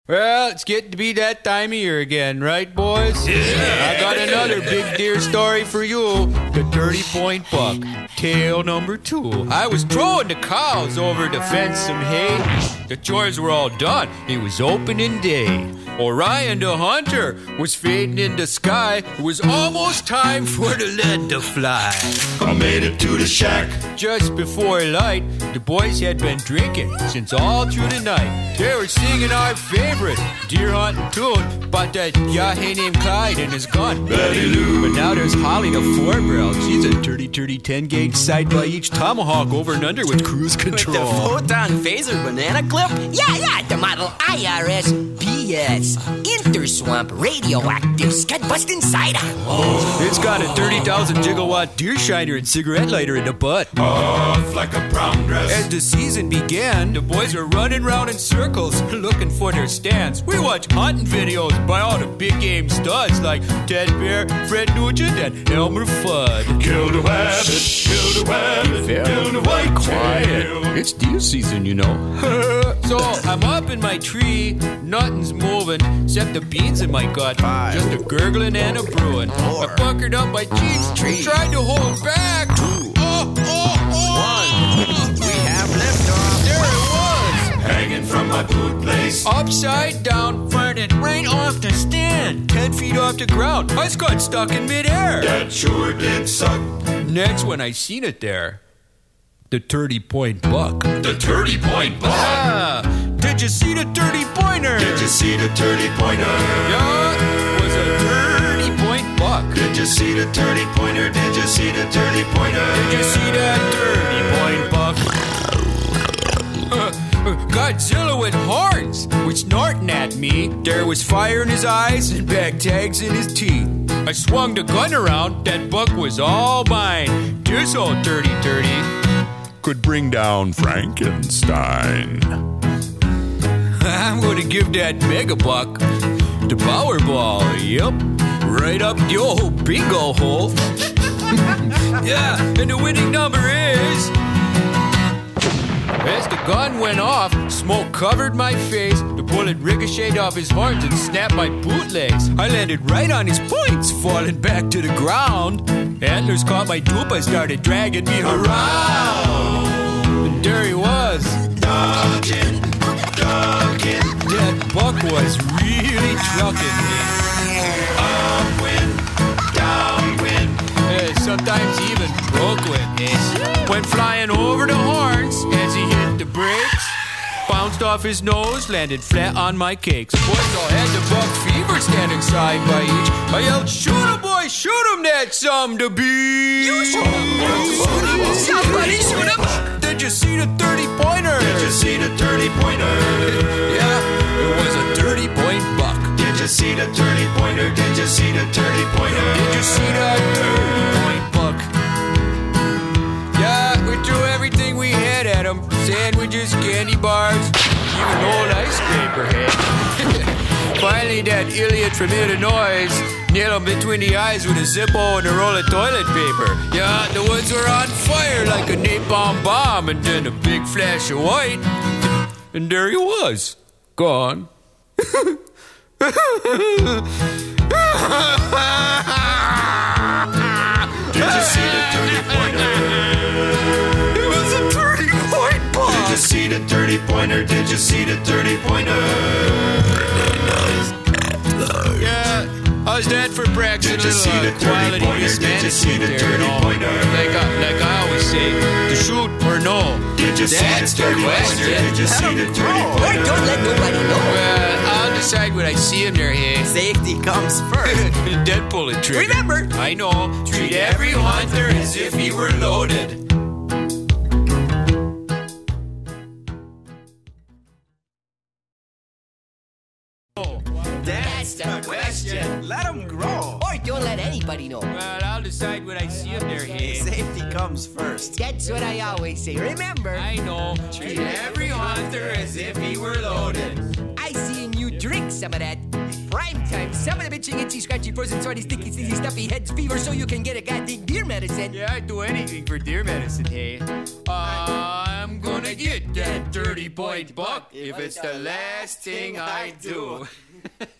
Well, it's getting to be that time of year again, right, boys? Yeah. I got another big deer story for you. The 30-point buck. Tale number 2. I was throwing the cows over the fence some hay. The chores were all done. It was opening day. Orion the hunter was fading in the sky. It was almost time for the lead to fly. I made it to the shack. Just before light, the boys had been drinking since all through the night. They were singing our favorite deer hunting tune about that yahe named Clyde and his gun. Betty Lou. But now there's Holly the 4-barrel. She's a 30-30 10-gauge side by each tomahawk over and under with cruise control. With the photon phaser banana clip? Yeah, the model IRS BS. Interswamp radioactive scud busting cider. Oh. It's got a 30,000 gigawatt deer shiner and cigarette lighter in the butt. Off like a brown dress. As the season began, the boys were running around in circles looking for their stands. We watched hunting videos by all the big game studs like Ted Bear, Fred Nugent, and Elmer Fudd. Killed a rabbit, killed a rabbit, killed a white tail. It's deer season, you know. So I'm up in my tree, nothing's moving except the beans in my gut. 5, just a gurgling and a brewing. 4, I puckered up my cheeks, 3, tried to hold back. 2, 1. We have liftoff. There it was. Hanging from my bootlace. Upside down, farted right off the stand. 10 feet off the ground. I just got stuck in midair. That sure did suck. Next when I seen it there, the 30-point buck. The 30-point buck. Ah, did you see the 30-pointer? Did you see the 30-pointer? Yeah, it was a 30-point buck. Did you see the 30-pointer? Did you see the 30-pointer? Did you see that 30-point buck? Godzilla with horns was snorting at me. There was fire in his eyes and bag tags in his teeth. I swung the gun around, that buck was all mine. This old 30-30 could bring down Frankenstein. I'm gonna give that mega buck the Powerball. Yep, right up the old bingo hole. Yeah, and the winning number is... As the gun went off, smoke covered my face. The bullet ricocheted off his horns and snapped my bootlegs. I landed right on his points, falling back to the ground. Antlers caught my dupe, I started dragging me around. And there he was, Ducking. that buck was really trucking me. Upwind, downwind. Sometimes even broke wind. Went flying over the horns as he hit the brakes. Bounced off his nose, landed flat on my cakes. Boys all had the buck fever standing side by each. I yelled, shoot him, boy, shoot him, that's something to beat. You shoot him. Somebody shoot him. Did you see the 30-pointer? Did you see the 30-pointer? Yeah, it was a 30-point buck. Did you see the 30-pointer? Did you see the 30-pointer? Did you see that 30-point buck? Yeah, we threw everything we had at him. Sandwiches, candy bars, even old ice scraper head. Finally, that idiot from Illinois nailed him between the eyes with a Zippo and a roll of toilet paper. Yeah, the woods were on fire like a napalm bomb, and then a big flash of white. And there he was, gone. Did you see the 30-pointer? It was a 30-point buck. Did you see the 30-pointer? Did you see the 30-pointer? Yeah, how's that for practicing? Did you see the 30-pointer? Did you see the 30-pointer? Like I always say, to shoot or no. Did you see That's the the 30-pointer? question. Did you see the 30-pointer? Boy, don't let nobody know. Well, I'll decide when I see him there, hey. Safety comes first. Dead bullet trigger. Remember, I know. Treat every hunter as if he were loaded. that's the question. Let them grow. Or don't let anybody know. Well, I'll decide when I see him there, hey. Safety comes first. That's what I always say. Remember, I know. Treat every hunter as if he were loaded. I seen you drink some of that prime time. Some of the bitching, itchy, scratchy, frozen, sweaty, sticky, sneezy, stuffy heads, fever, so you can get a goddamn deer medicine. Yeah, I'd do anything for deer medicine, hey. I'm gonna get that 30-point buck if it's the last thing I do.